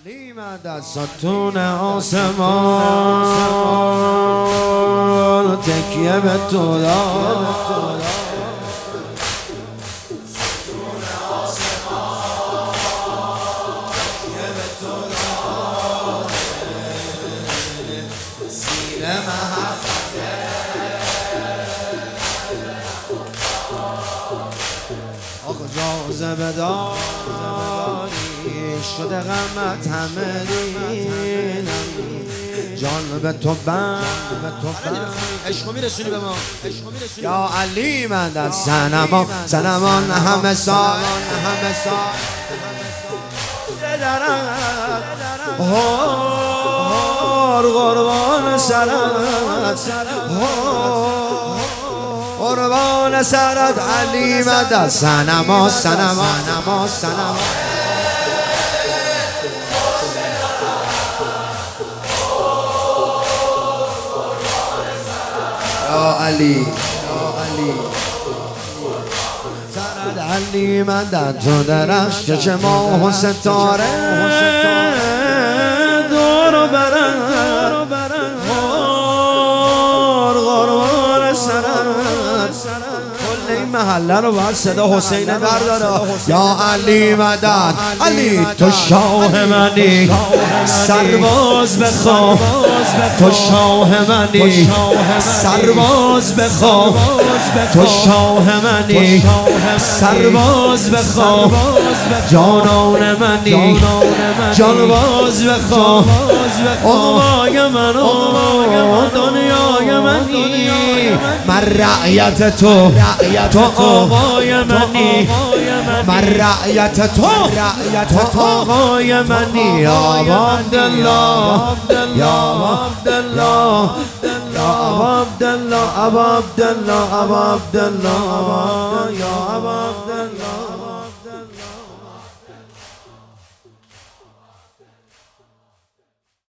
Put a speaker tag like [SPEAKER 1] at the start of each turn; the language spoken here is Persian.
[SPEAKER 1] علی مدد ستون آسمان تکیه به تو داد زیر محبته آخه جاذبه داری شده غمت همه دیدم جان به تو بند عشقو میرسونی به ما یا علی مدد سنمان همه سال قربان سرت علی مدد سنما یا علی سرت علی مدد تو درخش که ماه و ستاره دور برن قربان سرت کل این محله رو بر صدا حسین برداره یا علی مدد علی تو شاه منی سرباز بخواه تو شاه منی سرباز بخواه تو شاه منی سرباز بخواه جانان منی جانباز بخواه آقای من دنیای منی من رعیت تو آقای منی من رعیت تو آقای منی یا عبدالله یا عبدالله یا عبدالله یا عبدالله